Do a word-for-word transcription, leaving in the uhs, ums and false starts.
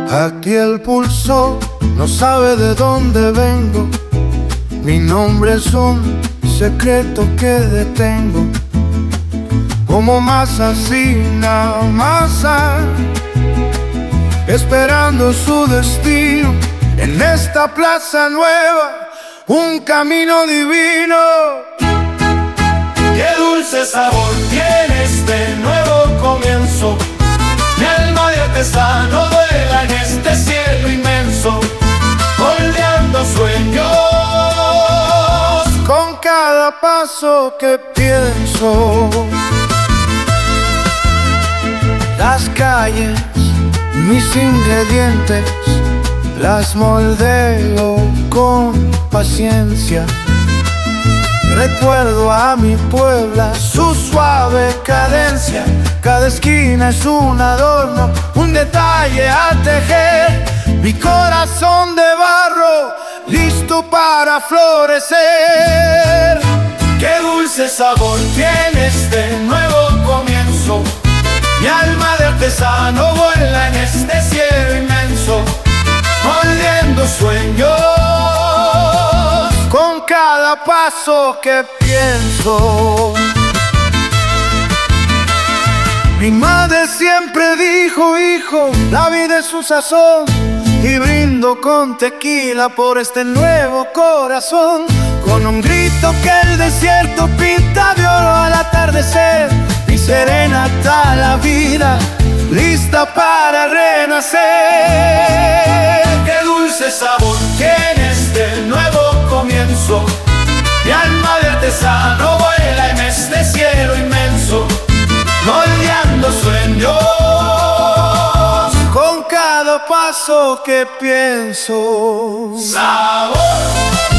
Aquí el pulso no sabe de dónde vengo. Mi nombre es un secreto que detengo. Como masa sin amasar, esperando su destino en esta plaza nueva, un camino divino. Qué dulce sabor tiene este nuevo comienzo. Mi alma de artesano vuela en este cielo inmenso, moldeando sueños. Con cada paso que pienso, las calles, mis ingredientes, las moldeo con paciencia. Recuerdo a mi Puebla, su suave cadencia. Cada esquina es un adorno, un detalle a tejer. Mi corazón de barro, listo para florecer. Qué dulce sabor tiene este nuevo comienzo. Mi alma de artesano vuela en este cielo inmenso, moldeando sueños. Con cada paso que pienso, mi madre siempre dijo: hijo, la vida es un sazón. Y brindo con tequila por este nuevo corazón, con un grito que el desierto pinta de oro al atardecer. Mi serenata la vida, lista para renacer. Qué dulce sabor tiene este nuevo comienzo. Mi alma de artesano vuela en este cielo inmenso, moldeando sueños. Con cada paso que pienso, sabor.